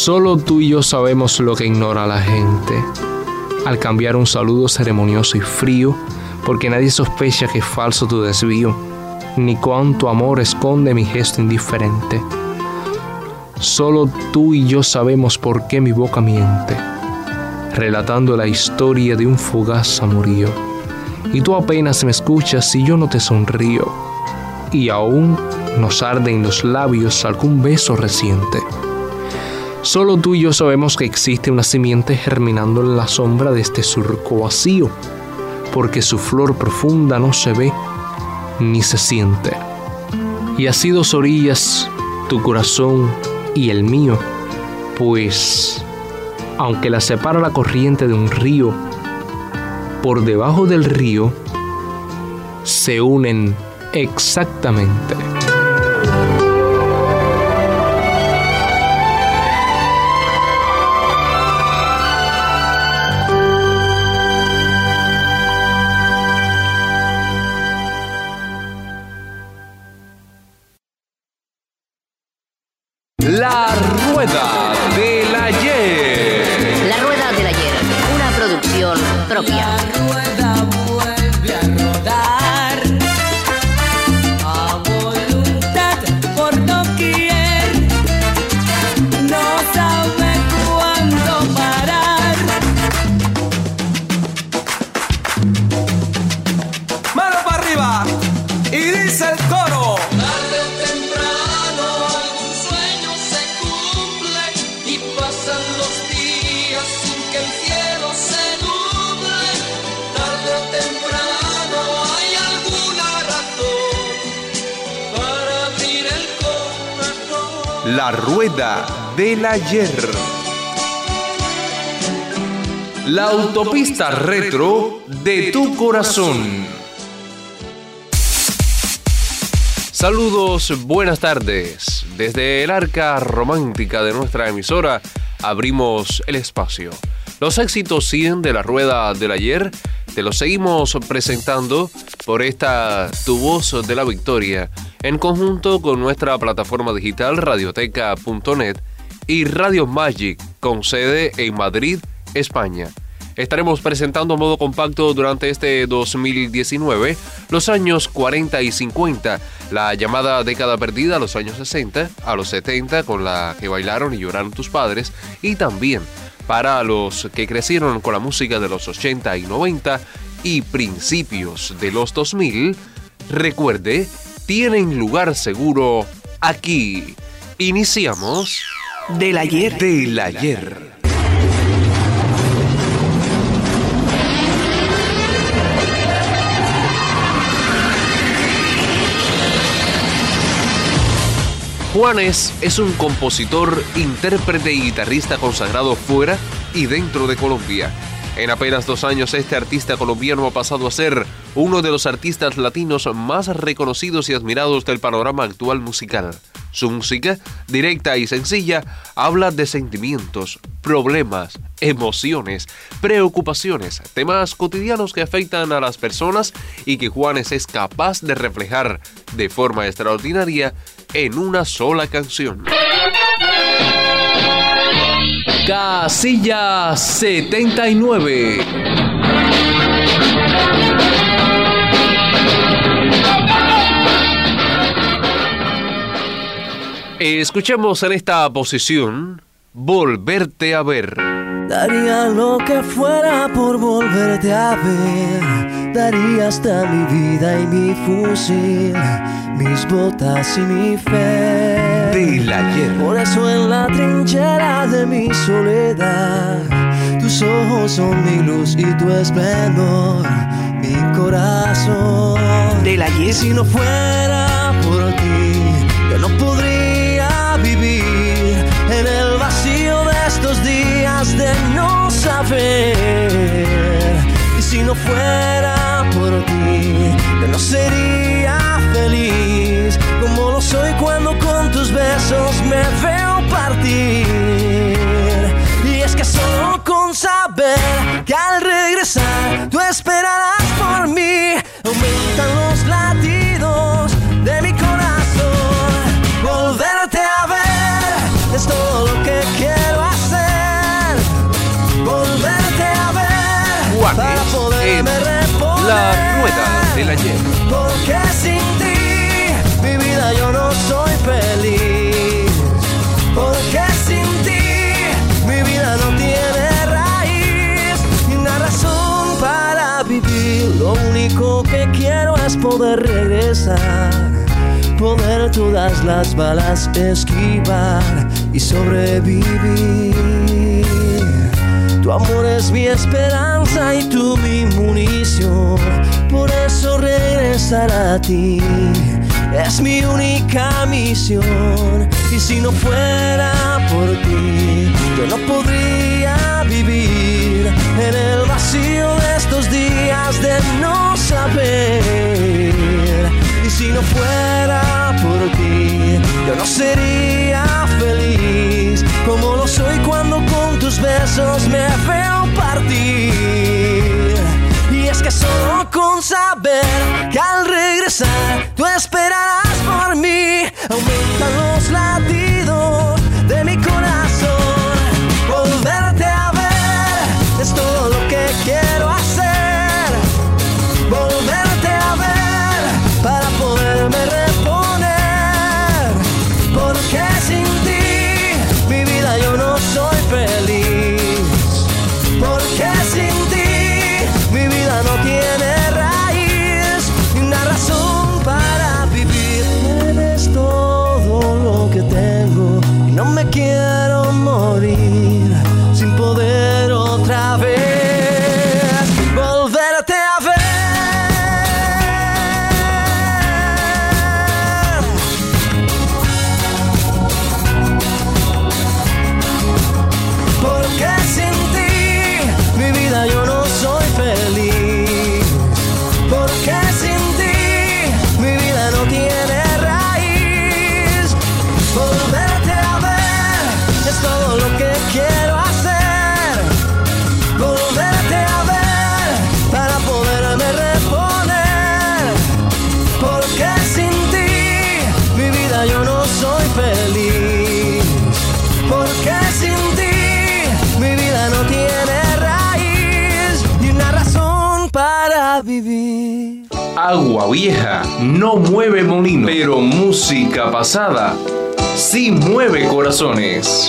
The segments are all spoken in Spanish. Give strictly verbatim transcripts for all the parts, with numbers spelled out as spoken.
Solo tú y yo sabemos lo que ignora la gente al cambiar un saludo ceremonioso y frío, porque nadie sospecha que es falso tu desvío, ni cuánto amor esconde mi gesto indiferente. Solo tú y yo sabemos por qué mi boca miente, relatando la historia de un fugaz amorío. Y tú apenas me escuchas y yo no te sonrío, y aún nos arde en los labios algún beso reciente. Solo tú y yo sabemos que existe una simiente germinando en la sombra de este surco vacío, porque su flor profunda no se ve ni se siente. Y así dos orillas, tu corazón y el mío, pues aunque la separa la corriente de un río, por debajo del río se unen exactamente. La Rueda del Ayer. La Rueda del Ayer, una producción propia. La rueda vuelve a rodar a voluntad por doquier. No sabe cuándo parar. Mano para arriba y dice el coro. Tarde o temprano algún sueño se cumple y pasan los días sin que el cielo se nuble. Tarde o temprano hay alguna razón para abrir el corazón. La Rueda del Ayer. La autopista retro de tu corazón. Saludos, buenas tardes. Desde el arca romántica de nuestra emisora abrimos el espacio. Los éxitos cien de la Rueda del Ayer te los seguimos presentando por esta Tu Voz de la Victoria, en conjunto con nuestra plataforma digital radioteca punto net y Radio Magic, con sede en Madrid, España. Estaremos presentando a modo compacto durante este dos mil diecinueve los años cuarenta y cincuenta, la llamada década perdida a los años sesenta, a los setenta con la que bailaron y lloraron tus padres, y también para los que crecieron con la música de los ochenta y noventa y principios de los dos mil, recuerde, tienen lugar seguro aquí. Iniciamos Del Ayer. Del Ayer. Juanes es un compositor, intérprete y guitarrista consagrado fuera y dentro de Colombia. En apenas dos años, este artista colombiano ha pasado a ser uno de los artistas latinos más reconocidos y admirados del panorama actual musical. Su música, directa y sencilla, habla de sentimientos, problemas, emociones, preocupaciones, temas cotidianos que afectan a las personas y que Juanes es capaz de reflejar de forma extraordinaria en una sola canción. Casilla setenta y nueve. Escuchemos en esta posición Volverte a ver. Daría lo que fuera por volverte a ver. Daría hasta mi vida y mi fusil, mis botas y mi fe. Del Ayer. Por eso en la trinchera de mi soledad, tus ojos son mi luz y tu esplendor, mi corazón. Del Ayer. Si no fuera por ti, yo no podría vivir en el vacío de estos días de no saber. Y si no fuera por ti, yo no sería feliz como lo soy cuando con tus besos me veo partir. Y es que solo con saber que al regresar tú esperarás por mí, aumentan los latidos de mi corazón. Volverte a ver es todo lo que quiero Juanes para en poderme reponer. La Rueda del Ayer. Porque sin ti, mi vida yo no soy feliz. Porque sin ti, mi vida no tiene raíz ni una razón para vivir. Lo único que quiero es poder regresar, poder todas las balas esquivar y sobrevivir. Tu amor es mi esperanza y tú mi munición. Por eso regresar a ti es mi única misión. Y si no fuera por ti, yo no podría vivir en el vacío de estos días de no saber. Y si no fuera por ti, yo no sería feliz como lo soy cuando con tus besos me veo partir. Y es que solo con saber que al regresar tú esperarás por mí, aumentan los latidos de mi corazón. Volverte a ver es todo lo que quiero hacer. Volverte a ver para poderme reponer. Porque sin ti mi vida yo no soy feliz. Porque sin ti mi vida no tiene raíz ni una razón para vivir. Eres todo lo que tengo y no me quiero morir sin poder otra vez volverte a ver. Porque sin ti mi vida yo no soy feliz. Porque sin ti mi vida no tiene raíz. Volverte a ver es todo lo que quiero hacer. Volverte a ver para poderme reponer. Porque sin ti mi vida yo no soy feliz. Porque sin ti mi vida no tiene raíz ni una razón para vivir. Agua vieja no mueve molino, pero música pasada sí mueve corazones.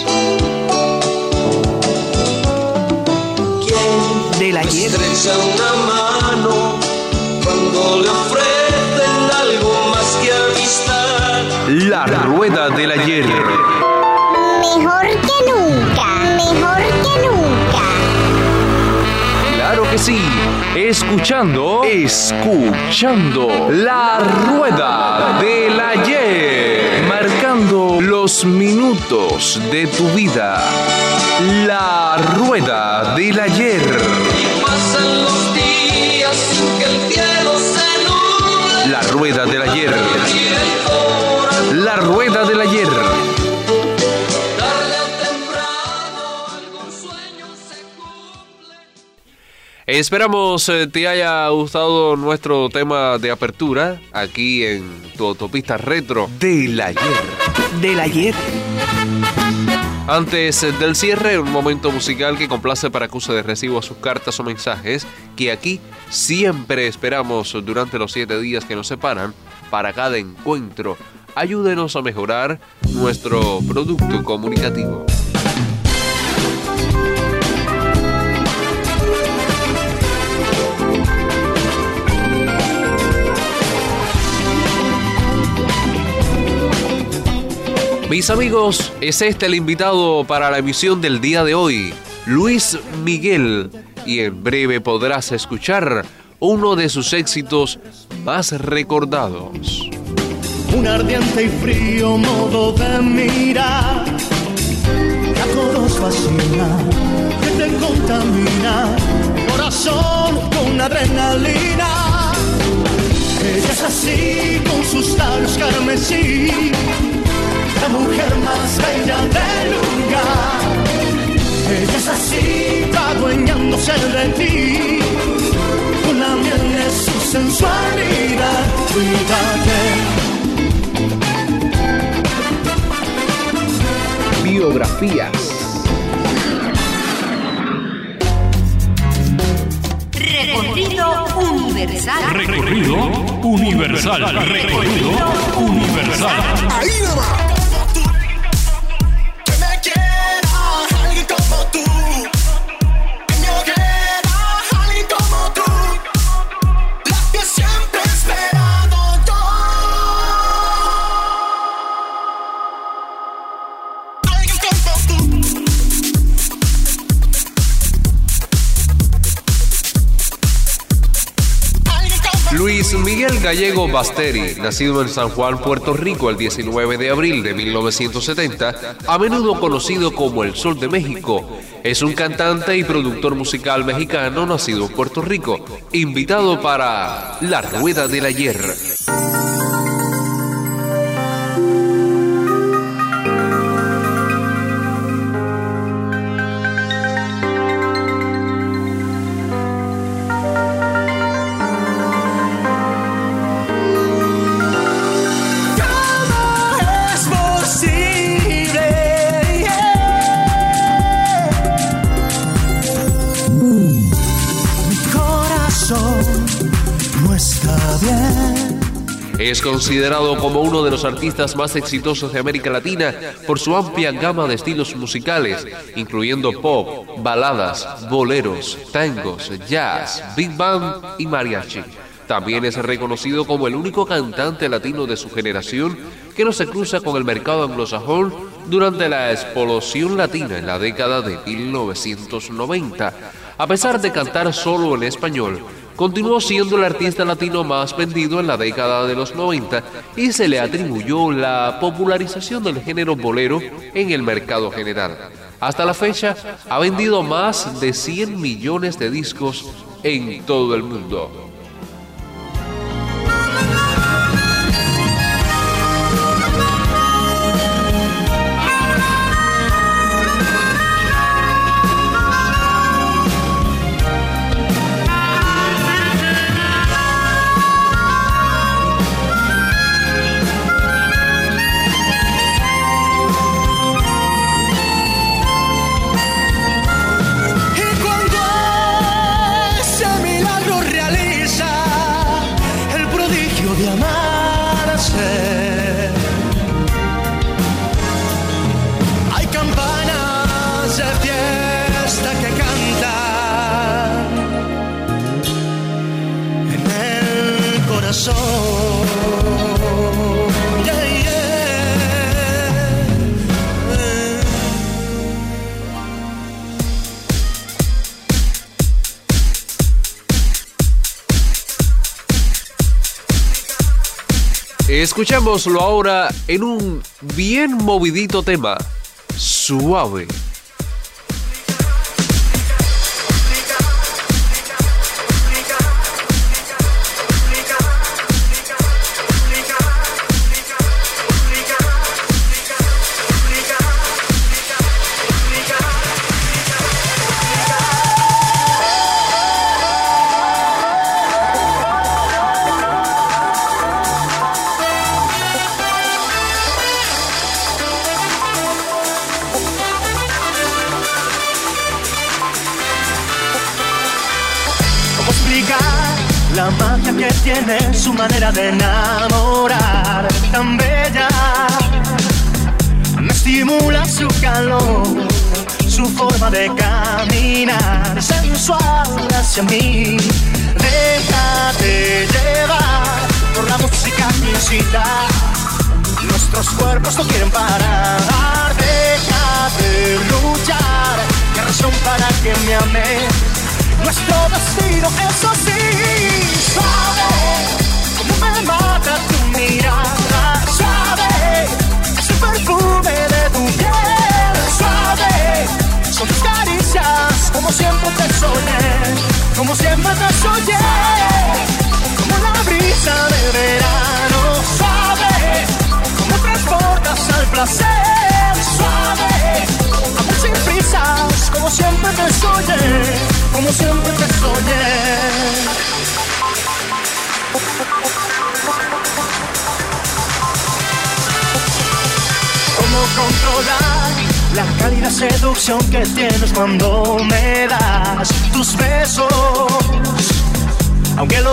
Del ayer. Estrecha una mano cuando le ofrecen algo más que amistad. La Rueda del Ayer. Mejor que nunca, mejor que nunca. Claro que sí, escuchando, escuchando La Rueda del Ayer, marcando los minutos de tu vida. La Rueda del Ayer. Y pasan los días sin que el cielo se nuble. La Rueda del Ayer. Y el corazón La Rueda del Ayer. tarde o temprano algún sueño se cumple. Esperamos eh, te haya gustado nuestro tema de apertura aquí en tu autopista retro del ayer. Del ayer. Antes del cierre, un momento musical que complace para que usted reciba sus cartas o mensajes que aquí siempre esperamos durante los siete días que nos separan para cada encuentro. Ayúdenos a mejorar nuestro producto comunicativo. Mis amigos, es este el invitado para la emisión del día de hoy, Luis Miguel, y en breve podrás escuchar uno de sus éxitos más recordados. Un ardiente y frío modo de mirar que a todos fascina, que te contamina, corazón con adrenalina. Ella es así con sus labios carmesí, la mujer más bella del lugar. Ella es así, adueñándose de ti, con la miel de su sensualidad. Cuídate. Biografías. Recorrido universal. Recorrido universal. Recorrido universal. Ahí nomás. Que me quiera alguien como tú. Que me quiera alguien como tú. La que siempre he esperado yo. Alguien como tú. Luis Miguel Gallego Basteri, nacido en San Juan, Puerto Rico, el diecinueve de abril de mil novecientos setenta, a menudo conocido como el Sol de México, es un cantante y productor musical mexicano nacido en Puerto Rico, invitado para La Rueda del Ayer. Es considerado como uno de los artistas más exitosos de América Latina por su amplia gama de estilos musicales, incluyendo pop, baladas, boleros, tangos, jazz, big band y mariachi. También es reconocido como el único cantante latino de su generación que no se cruza con el mercado anglosajón durante la explosión latina en la década de mil novecientos noventa. A pesar de cantar solo en español, continuó siendo el artista latino más vendido en la década de los noventa y se le atribuyó la popularización del género bolero en el mercado general. Hasta la fecha, ha vendido más de cien millones de discos en todo el mundo. Hay campanas de fiesta que cantan en el corazón. Yeah, Escuchémoslo ahora en un bien movidito tema, Suave. La magia que tiene su manera de enamorar, tan bella, me estimula su calor, su forma de caminar, sensual hacia mí. Déjate llevar por la música que incita, nuestros cuerpos no quieren parar. Déjate luchar, qué razón para que me ame. Nuestro destino es así. Suave, como me mata tu mirada. Suave, es el perfume de tu piel. Suave, son tus caricias, como siempre te soñé. Como siempre te soñé. Como la brisa de verano. Suave, como transportas al placer. Suave, amor sin prisas, como siempre te soñé. Como siempre te soñé. ¿Cómo controlar la cálida seducción que tienes cuando me das tus besos?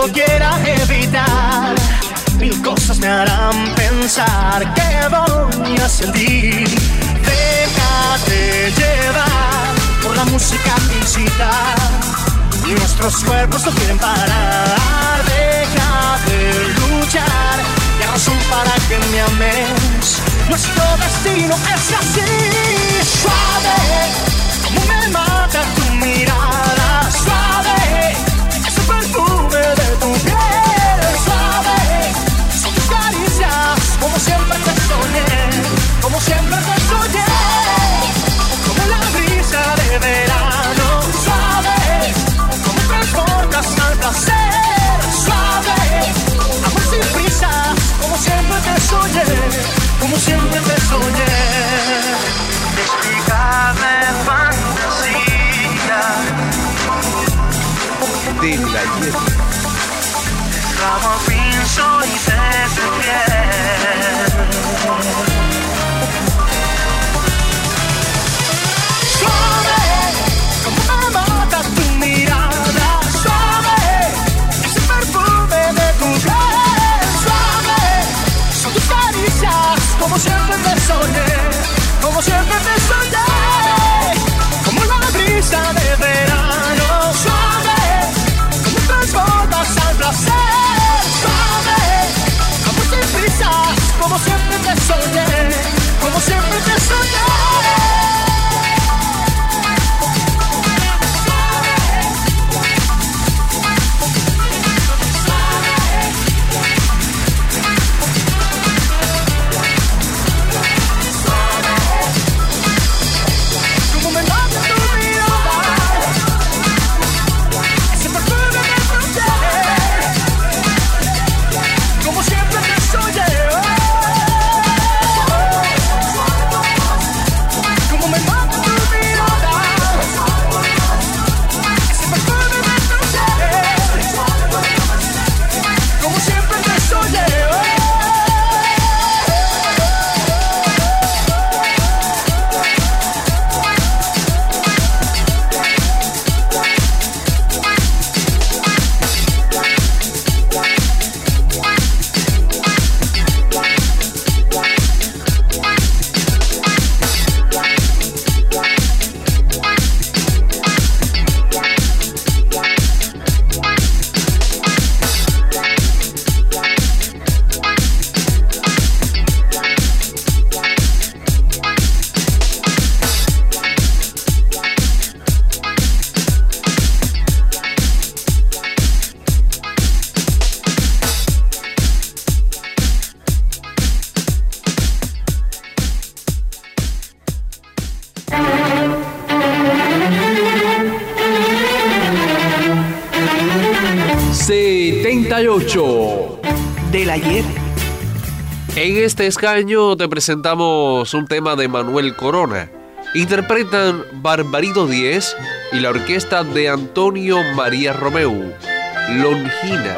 lo quiera evitar, mil cosas me harán pensar que voy a sentir. Déjate llevar por la música que incita, nuestros cuerpos no quieren parar. Deja de luchar, y hay razón para que me ames. Nuestro destino es así. Suave, como me mata tu mirada. Suave, es el perfume de tu piel. Suave, son tus caricias, como siempre te soñé, como siempre te soñé. Como la brisa de verano. Suave, como transportas al placer. Suave, amor sin prisas, como siempre te soñé, como siempre te soñé. Inexplicable fantasía de la ayer. Como pinzo y de tu piel. Suave, como me mata tu mirada. Suave, ese perfume de tu piel. Suave, son tus caricias, como siempre te soñé, como siempre te soñé. Como la brisa de verano. Suave, como transportas al placer. Suave, amor sin prisas, como siempre te soñé, como siempre te soñé. setenta y ocho Del ayer. En este escaño te presentamos un tema de Manuel Corona. Interpretan Barbarito diez y la orquesta de Antonio María Romeu, Longina.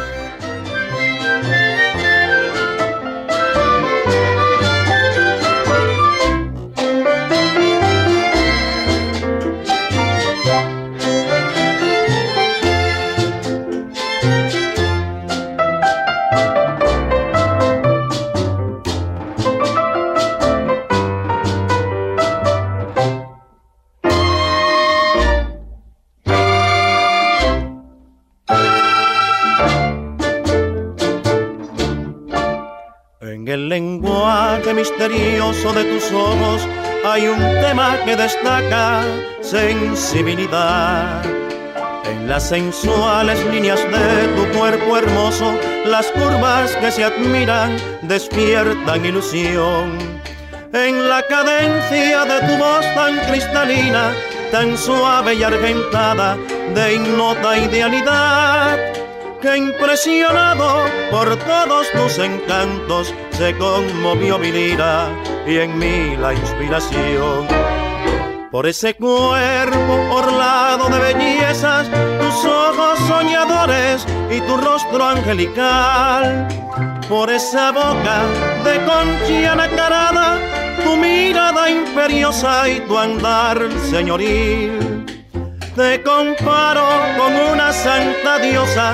En el lenguaje misterioso de tus ojos hay un tema que destaca sensibilidad. En las sensuales líneas de tu cuerpo hermoso, las curvas que se admiran despiertan ilusión. En la cadencia de tu voz tan cristalina, tan suave y argentada, de ignota idealidad, que impresionado por todos tus encantos se conmovió mi lira y en mí la inspiración. Por ese cuerpo orlado de bellezas, tus ojos soñadores y tu rostro angelical, por esa boca de concha nacarada, tu mirada imperiosa y tu andar señoril. Te comparo con una santa diosa,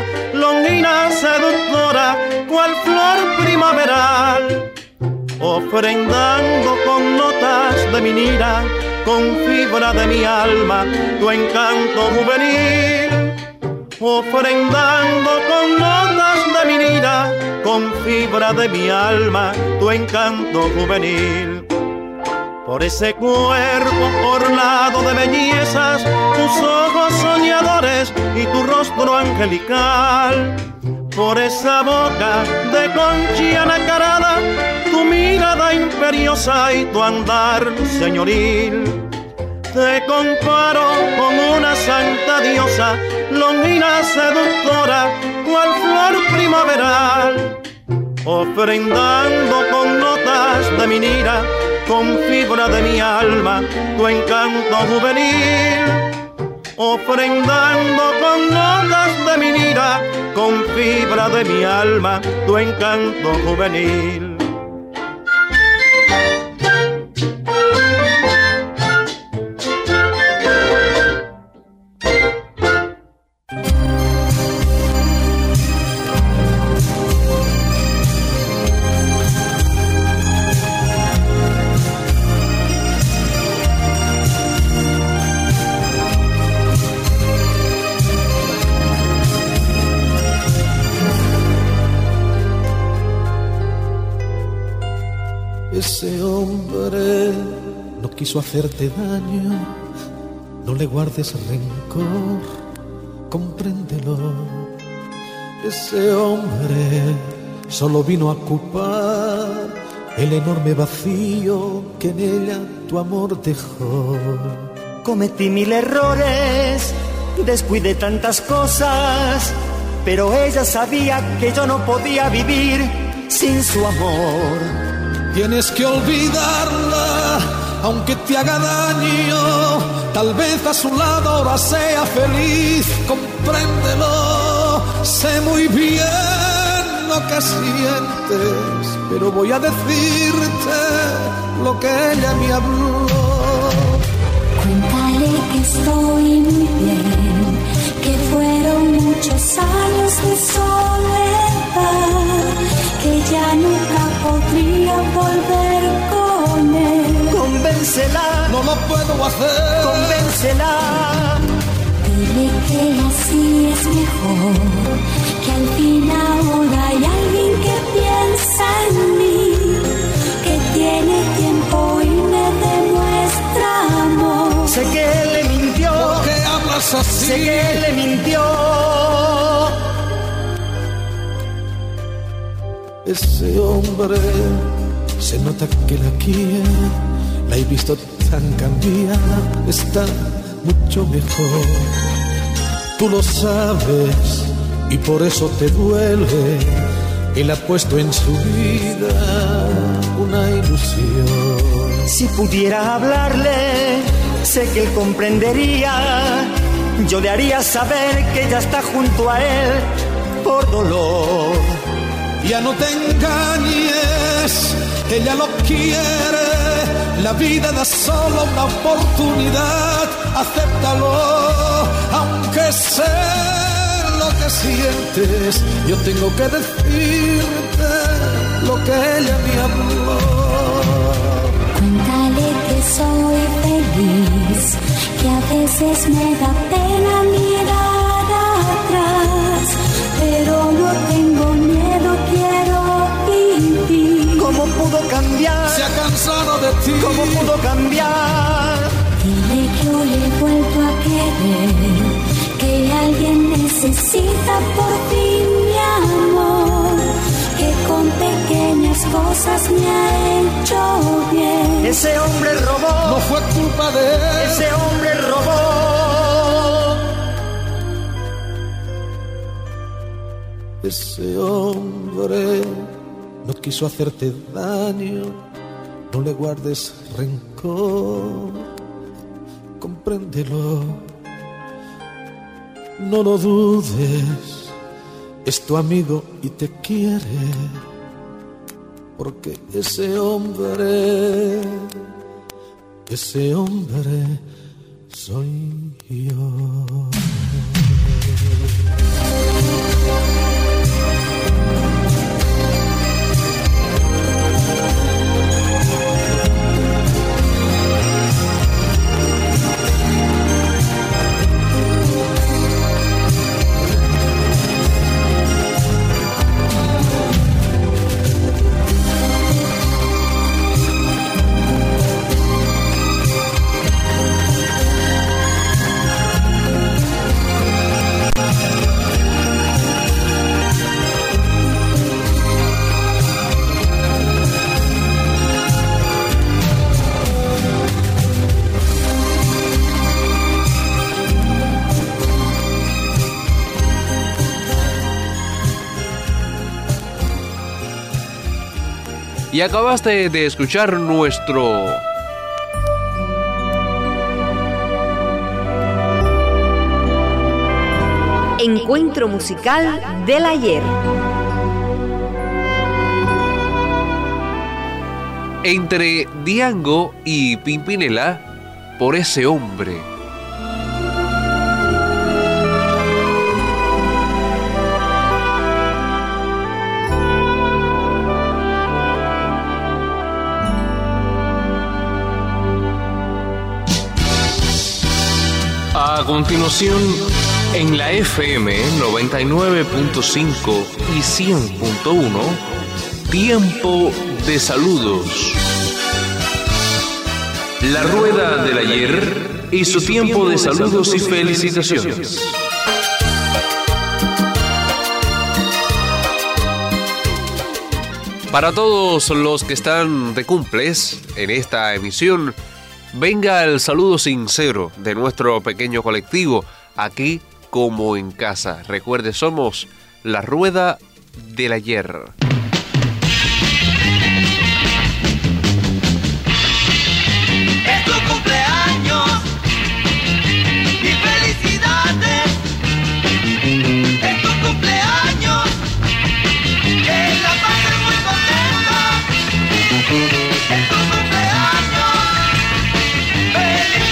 longina seductora, cual flor primaveral, ofrendando con notas de mi lira, con fibra de mi alma, tu encanto juvenil, ofrendando con notas de mi lira, con fibra de mi alma, tu encanto juvenil. Por ese cuerpo orlado de bellezas, tus ojos soñadores y tu rostro angelical, por esa boca de concha nacarada, tu mirada imperiosa y tu andar señoril. Te comparo con una santa diosa, longina seductora, cual flor primaveral, ofrendando con notas de mi lira, con fibra de mi alma, tu encanto juvenil, ofrendando con notas de mi lira, con fibra de mi alma, tu encanto juvenil. Ese hombre no quiso hacerte daño, no le guardes rencor, compréndelo. Ese hombre solo vino a ocupar el enorme vacío que en ella tu amor dejó. Cometí mil errores, descuidé tantas cosas, pero ella sabía que yo no podía vivir sin su amor. Tienes que olvidarla, aunque te haga daño. Tal vez a su lado ahora sea feliz, compréndelo. Sé muy bien lo que sientes, pero voy a decirte lo que ella me habló. Cuéntale que estoy muy bien, que fueron muchos años de soledad, que ya nunca podría volver con él. Convéncela, no lo puedo hacer. Convéncela. Dile que así es mejor, que al fin ahora hay alguien que piensa en mí, que tiene tiempo y me demuestra amor. Sé que él le mintió. ¿Por qué hablas así? Sé que él le mintió. Ese hombre se nota que la quiere, la he visto tan cambiada, está mucho mejor. Tú lo sabes y por eso te duele. Él ha puesto en su vida una ilusión. Si pudiera hablarle, sé que él comprendería. Yo le haría saber que ella está junto a él por dolor. Ya no te engañes, ella lo quiere, la vida da solo una oportunidad, acéptalo, aunque sé lo que sientes, yo tengo que decirte lo que ella me habló. Cuéntale que soy feliz, que a veces me da pena mirar atrás, pero no tengo miedo, quiero vivir. ¿Cómo pudo cambiar? Se ha cansado de ti. ¿Cómo pudo cambiar? Dile que hoy he vuelto a querer, que alguien necesita por fin mi amor, que con pequeñas cosas me ha hecho bien. Ese hombre robó. No fue culpa de él. Ese hombre robó. Ese hombre no quiso hacerte daño, no le guardes rencor, compréndelo, no lo dudes, es tu amigo y te quiere, porque ese hombre, ese hombre soy yo. Y acabaste de escuchar nuestro Encuentro musical del ayer. Entre Diango y Pimpinela, por ese hombre. A continuación, en la F M noventa y nueve punto cinco y cien punto uno, Tiempo de Saludos. La rueda del ayer y su tiempo de saludos y felicitaciones. Para todos los que están de cumples en esta emisión, venga el saludo sincero de nuestro pequeño colectivo, aquí como en casa. Recuerde, somos la rueda del ayer. Es tu cumpleaños y felicidades. Es tu cumpleaños, que la pases muy contenta. Es tu cumpleaños, feliz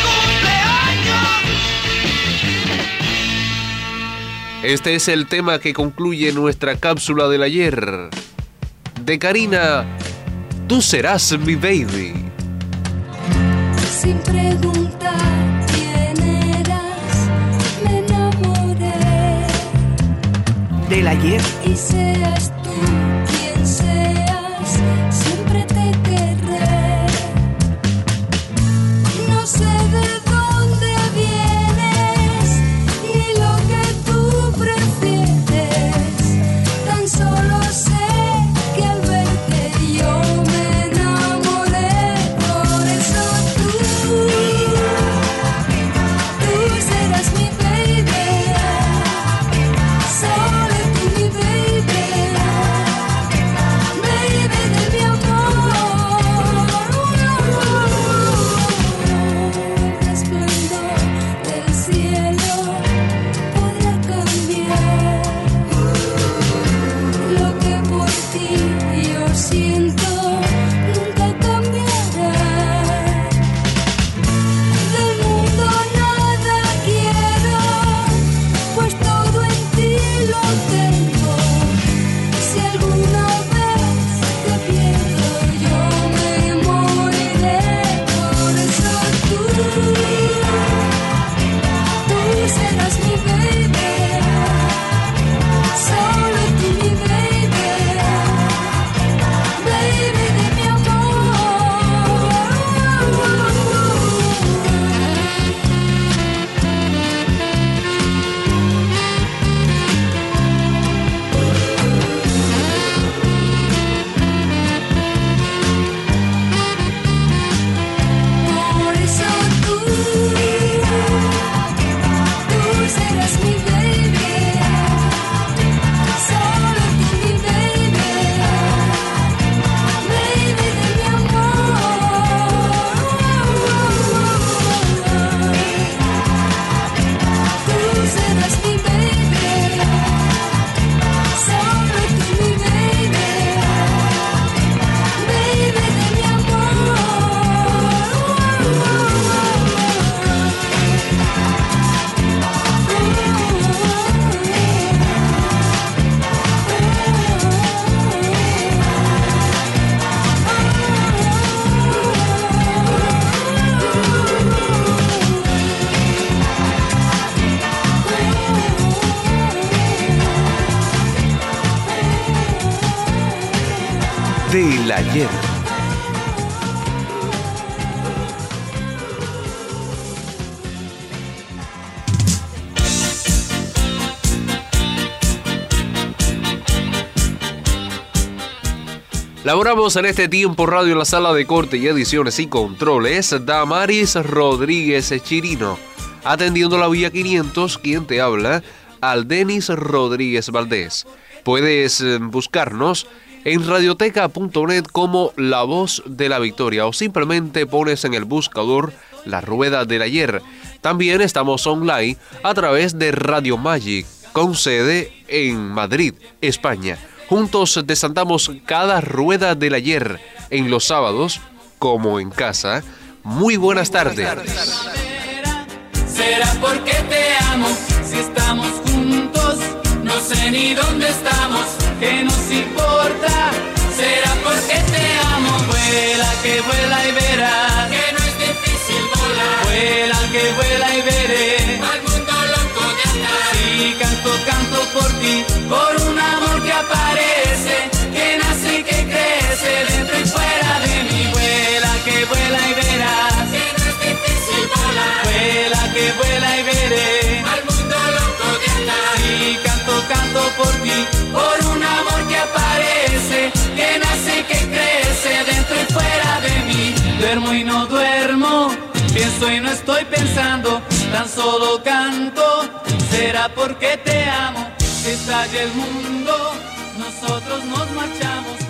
cumpleaños. Este es el tema que concluye nuestra cápsula del ayer. De Karina, Tú serás mi baby. Sin preguntar quién eras, me enamoré. Del ayer. Y seas tú quien seas, siempre te querré. No sé de dónde vienes, ni lo que tú prefieres. Tan solo sé que al verte yo me enamoré. Por eso tú, tú serás mi baby. Solo tú mi baby. Baby de mi amor. El resplandor del cielo podrá cambiar lo que por ti yo siento, nunca cambiará. Del mundo nada quiero, pues todo en ti lo tengo. Si alguna vez te pierdo, yo me moriré. Por eso tú, tú serás mi baby. Solo tú mi baby. Baby de mi Por eso tú, tú serás mi baby. Solo tú mi baby. Baby de mi amor. Tú serás mi baby. Solo tú mi baby. Baby de mi Del ayer. Laboramos en este tiempo radio en la sala de corte y ediciones y controles Damaris Rodríguez Chirino. Atendiendo la vía quinientos, quien te habla, Aldenis Rodríguez Valdés. Puedes eh, buscarnos en radioteca punto net como La Voz de la Victoria o simplemente pones en el buscador La Rueda del Ayer. También estamos online a través de Radio Magic con sede en Madrid, España. Juntos desandamos cada rueda del ayer en los sábados como en casa. Muy buenas tardes. Será porque te amo, si estamos juntos, no sé ni dónde estamos, ¿qué nos importa? Será porque te amo, vuela que vuela y verás, que no es difícil volar, vuela que vuela y veré, al mundo loco de andar, sí, canto, canto por ti, por un amor que aparece, que nace y que crece, dentro y fuera de mí, vuela que vuela y verás, que no es difícil volar, vuela que vuela y veré, al mundo loco de andar, sí, canto, canto por ti, por un amor que aparece, que nace y que crece, dentro y fuera de mí, duermo y no duermo, pienso y no estoy pensando, tan solo canto, será porque te amo, estalla el mundo, nosotros nos marchamos.